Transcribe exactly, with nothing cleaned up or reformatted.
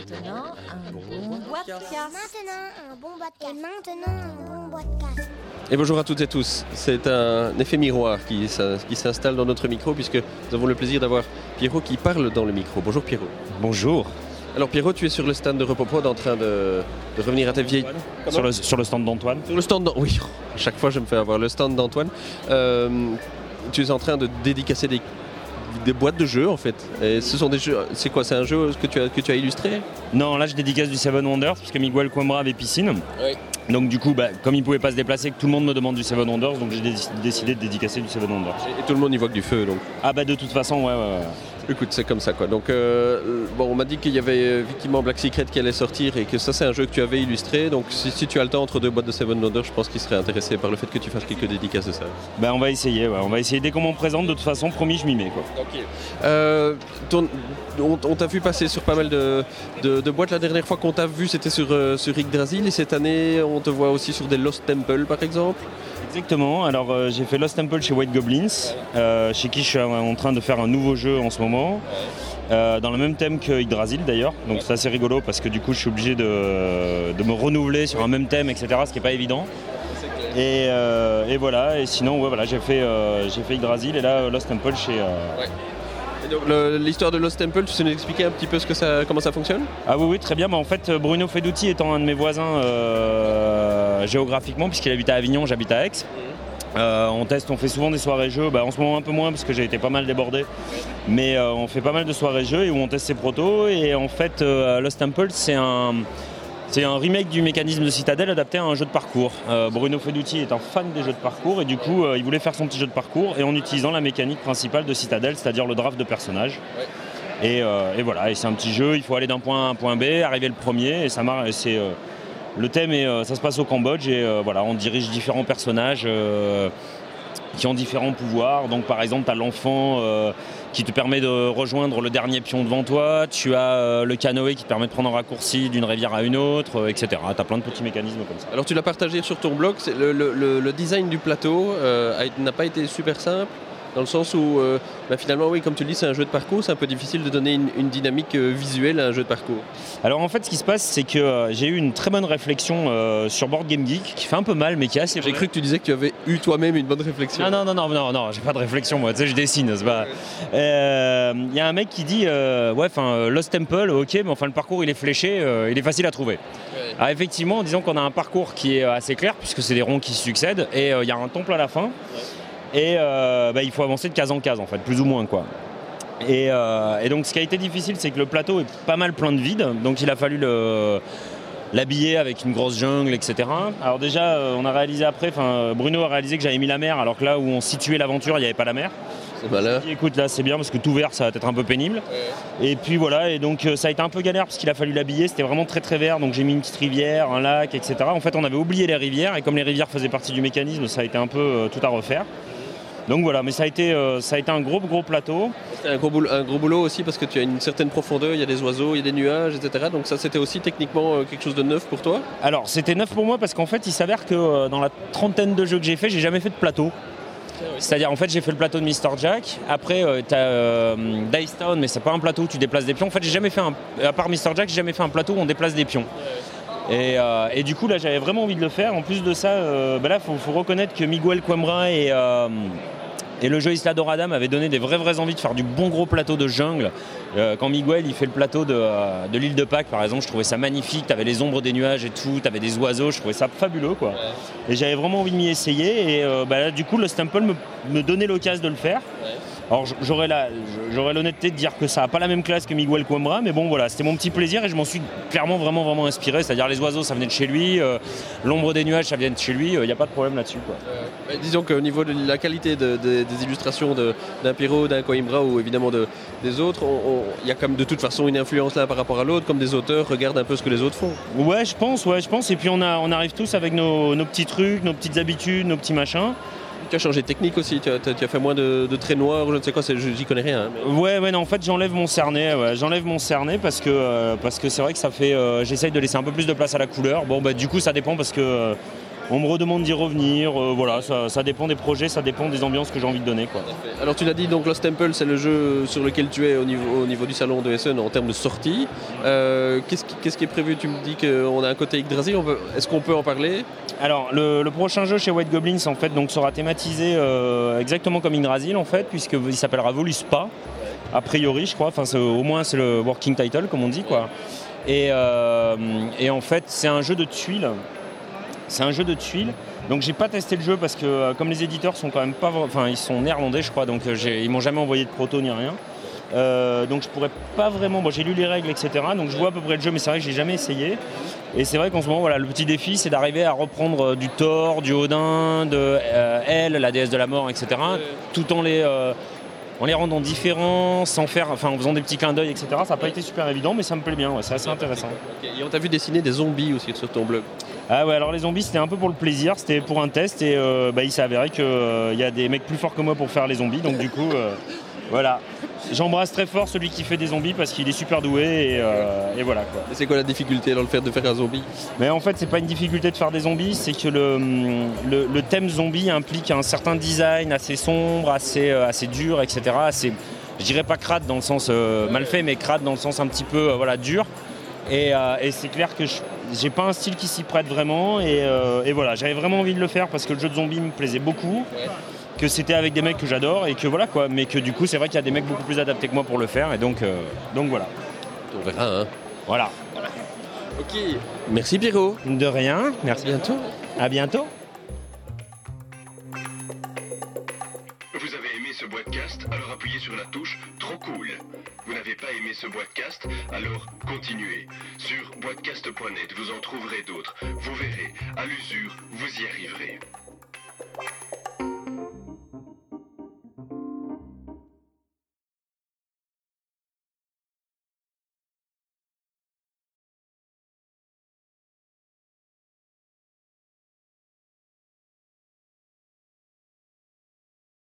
maintenant, un bon podcast. Maintenant, un bon podcast. Et maintenant, un bon podcast. Et bonjour à toutes et tous. C'est un effet miroir qui, qui s'installe dans notre micro puisque nous avons le plaisir d'avoir Pierrot qui parle dans le micro. Bonjour Pierrot. Bonjour. Alors Pierrot, tu es sur le stand de Repopod en train de, de revenir à ta vieille... Sur le, sur le stand d'Antoine. Sur le stand d'Antoine. Oui, à chaque fois je me fais avoir le stand d'Antoine. Euh, tu es en train de dédicacer des, des boîtes de jeux en fait. Et ce sont des jeux... C'est quoi, c'est un jeu que tu as, que tu as illustré ? Non, là je dédicace du Seven Wonders puisque Miguel Coimbra avait piscine. Oui. Donc du coup, bah, comme il ne pouvait pas se déplacer, que tout le monde me demande du Seven Wonders, donc j'ai dé- décidé de dédicacer du Seven Wonders. Et tout le monde y voit que du feu donc. Ah bah de toute façon, ouais, ouais, ouais. Écoute, c'est comme ça quoi. Donc euh, bon, on m'a dit qu'il y avait effectivement Black Secret qui allait sortir et que ça c'est un jeu que tu avais illustré. Donc si, si tu as le temps entre deux boîtes de Seven Wonders, je pense qu'il serait intéressé par le fait que tu fasses quelques dédicaces de ça. Bah on va essayer, ouais. On va essayer dès qu'on m'en présente. De toute façon, promis, je m'y mets quoi. Ok. Euh, ton, on, on t'a vu passer sur pas mal de, de, de boîtes. La dernière fois qu'on t'a vu, c'était sur euh, sur Yggdrasil et cette année, on te voit aussi sur des Lost Temple par exemple. Exactement, alors euh, j'ai fait Lost Temple chez White Goblins, euh, chez qui je suis en train de faire un nouveau jeu en ce moment, euh, dans le même thème que Yggdrasil d'ailleurs, donc c'est assez rigolo parce que du coup je suis obligé de, de me renouveler sur un même thème, et cetera, ce qui n'est pas évident. Et, euh, et voilà, et sinon ouais, voilà, j'ai fait, euh, j'ai fait Yggdrasil et là Lost Temple chez... Euh... Ouais. Et donc, le, l'histoire de Lost Temple, tu sais nous expliquer un petit peu ce que ça, comment ça fonctionne ? Ah oui, oui, très bien. Bah, en fait, Bruno Feduti étant un de mes voisins euh, géographiquement, puisqu'il habite à Avignon, j'habite à Aix. Euh, on teste, on fait souvent des soirées jeux. Bah, en ce moment un peu moins parce que j'ai été pas mal débordé. Mais euh, on fait pas mal de soirées jeux et où on teste ses protos. Et en fait, euh, Lost Temple, c'est un... C'est un remake du mécanisme de Citadel adapté à un jeu de parcours. Euh, Bruno Feduti est un fan des jeux de parcours et du coup euh, il voulait faire son petit jeu de parcours et en utilisant la mécanique principale de Citadel, c'est-à-dire le draft de personnages. Ouais. Et, euh, et voilà, et c'est un petit jeu, il faut aller d'un point A à un point B, arriver le premier et ça marche. C'est, euh, le thème est, euh, ça se passe au Cambodge et euh, voilà, on dirige différents personnages euh, qui ont différents pouvoirs. Donc par exemple tu as l'enfant euh, qui te permet de rejoindre le dernier pion devant toi, tu as euh, le canoë qui te permet de prendre un raccourci d'une rivière à une autre, euh, et cetera. Tu as plein de petits mécanismes comme ça. Alors tu l'as partagé sur ton blog, c'est le, le, le, le design du plateau euh, a, n'a pas été super simple, dans le sens où euh, bah finalement oui, comme tu le dis, c'est un jeu de parcours, c'est un peu difficile de donner une, une dynamique euh, visuelle à un jeu de parcours. Alors en fait ce qui se passe c'est que euh, j'ai eu une très bonne réflexion euh, sur Board Game Geek qui fait un peu mal mais qui est assez... J'ai cru que tu disais que tu avais eu toi-même une bonne réflexion. Non, non, non, non, non, non, j'ai pas de réflexion moi, tu sais, je dessine, c'est pas... Il euh, y a un mec qui dit, euh, ouais, enfin, Lost Temple, ok, mais enfin le parcours il est fléché, euh, il est facile à trouver. Ouais. Alors effectivement, disons qu'on a un parcours qui est assez clair puisque c'est des ronds qui se succèdent et il euh, y a un temple à la fin. Ouais. Et euh, bah, il faut avancer de case en case en fait, plus ou moins quoi. Et, euh, et donc ce qui a été difficile c'est que le plateau est pas mal plein de vide, donc il a fallu le, l'habiller avec une grosse jungle, et cetera. Alors déjà euh, on a réalisé après, enfin Bruno a réalisé que j'avais mis la mer alors que là où on situait l'aventure il n'y avait pas la mer. C'est malin. Dit, écoute là c'est bien parce que tout vert ça va être un peu pénible. Ouais. Et puis voilà, et donc ça a été un peu galère parce qu'il a fallu l'habiller, c'était vraiment très très vert, donc j'ai mis une petite rivière, un lac, et cetera. En fait on avait oublié les rivières et comme les rivières faisaient partie du mécanisme ça a été un peu euh, tout à refaire. Donc voilà, mais ça a été, euh, ça a été un gros gros plateau. C'était un gros, boulot, un gros boulot aussi parce que tu as une certaine profondeur, il y a des oiseaux, il y a des nuages, et cetera. Donc ça c'était aussi techniquement euh, quelque chose de neuf pour toi ? Alors c'était neuf pour moi parce qu'en fait il s'avère que euh, dans la trentaine de jeux que j'ai fait, j'ai jamais fait de plateau. C'est-à-dire en fait j'ai fait le plateau de mister Jack, après euh, t'as euh, Dice Town mais c'est pas un plateau où tu déplaces des pions. En fait j'ai jamais fait un, à part mister Jack, j'ai jamais fait un plateau où on déplace des pions. Et, euh, et du coup là j'avais vraiment envie de le faire. En plus de ça, euh, bah là faut, faut reconnaître que Miguel Coimbra et euh, Et le jeu Isla Dorada m'avait donné des vraies vraies envies de faire du bon gros plateau de jungle. Euh, quand Miguel il fait le plateau de, euh, de l'île de Pâques par exemple, je trouvais ça magnifique. T'avais les ombres des nuages et tout, t'avais des oiseaux, je trouvais ça fabuleux quoi. Ouais. Et j'avais vraiment envie de m'y essayer. Et euh, bah là, du coup, Lost Temple me, me donnait l'occasion de le faire. Ouais. Alors j'aurais, la, j'aurais l'honnêteté de dire que ça n'a pas la même classe que Miguel Coimbra, mais bon voilà, c'était mon petit plaisir et je m'en suis clairement vraiment vraiment inspiré. C'est-à-dire les oiseaux ça venait de chez lui, euh, l'ombre des nuages ça venait de chez lui, il euh, n'y a pas de problème là-dessus quoi. Euh, disons qu'au niveau de la qualité de, de, des illustrations de, d'un Pierrot, d'un Coimbra ou évidemment de, des autres, il y a quand même de toute façon une influence là par rapport à l'autre, comme des auteurs regardent un peu ce que les autres font. Ouais je pense, ouais je pense, et puis on, a, on arrive tous avec nos, nos petits trucs, nos petites habitudes, nos petits machins. Tu as changé de technique aussi, tu as, tu as fait moins de, de traits noirs ou je ne sais quoi, c'est, j'y connais rien. Hein, mais... Ouais, ouais, non, en fait j'enlève mon cerné, ouais, j'enlève mon cerné parce que, euh, parce que c'est vrai que ça fait, euh, j'essaye de laisser un peu plus de place à la couleur. Bon bah du coup ça dépend parce que euh, on me redemande d'y revenir. Euh, voilà, ça, ça dépend des projets, ça dépend des ambiances que j'ai envie de donner, quoi. Alors tu l'as dit, donc Lost Temple, c'est le jeu sur lequel tu es au niveau, au niveau du salon de Essen en termes de sortie. Euh, qu'est-ce, qui, qu'est-ce qui est prévu? Tu me dis qu'on a un côté Yggdrasil, on peut, est-ce qu'on peut en parler? Alors le, le prochain jeu chez White Goblins en fait donc sera thématisé euh, exactement comme Yggdrasil en fait, puisqu'il s'appellera Voluspa. A priori, je crois, enfin, c'est, au moins c'est le working title comme on dit, quoi. Et, euh, et en fait, c'est un jeu de tuiles. C'est un jeu de tuiles. Donc j'ai pas testé le jeu parce que euh, comme les éditeurs sont quand même pas, enfin ils sont néerlandais, je crois, donc euh, j'ai, ils m'ont jamais envoyé de proto ni rien. Euh, donc je pourrais pas vraiment. Bon, j'ai lu les règles, et cetera. Donc je vois à peu près le jeu, mais c'est vrai que j'ai jamais essayé. Et c'est vrai qu'en ce moment, voilà, le petit défi, c'est d'arriver à reprendre du Thor, du Odin, de euh, Elle, la déesse de la mort, et cetera. Tout en les euh, en les rendant différents, sans faire, enfin, en faisant des petits clins d'œil, et cetera. Ça n'a pas été super évident, mais ça me plaît bien, ouais, c'est assez intéressant. Okay. Et on t'a vu dessiner des zombies aussi sur ton blog. Ah ouais, alors les zombies, c'était un peu pour le plaisir, c'était pour un test, et euh, bah, il s'est avéré qu'il euh, y a des mecs plus forts que moi pour faire les zombies, donc du coup, euh, voilà. J'embrasse très fort celui qui fait des zombies parce qu'il est super doué, et, euh, et voilà, quoi. Et c'est quoi la difficulté dans le fait de faire un zombie? Mais en fait, c'est pas une difficulté de faire des zombies, c'est que le, le, le thème zombie implique un certain design assez sombre, assez, assez dur, et cetera. Assez, je dirais pas crade dans le sens euh, mal fait, mais crade dans le sens un petit peu euh, voilà, dur. Et, euh, et c'est clair que je, j'ai pas un style qui s'y prête vraiment. Et, euh, et voilà, j'avais vraiment envie de le faire parce que le jeu de zombies me plaisait beaucoup. Ouais. Que c'était avec des mecs que j'adore et que voilà quoi. Mais que du coup, c'est vrai qu'il y a des mecs beaucoup plus adaptés que moi pour le faire. Et donc, euh, donc voilà. On verra, hein. Voilà. Ok. Merci Pierrot. De rien. Merci. À bientôt. À bientôt. Vous avez aimé ce podcast? Alors appuyez sur la touche Trop cool. Vous n'avez pas aimé ce podcast? Alors continuez. Sur boitcast point net, vous en trouverez d'autres. Vous verrez, à l'usure, vous y arriverez.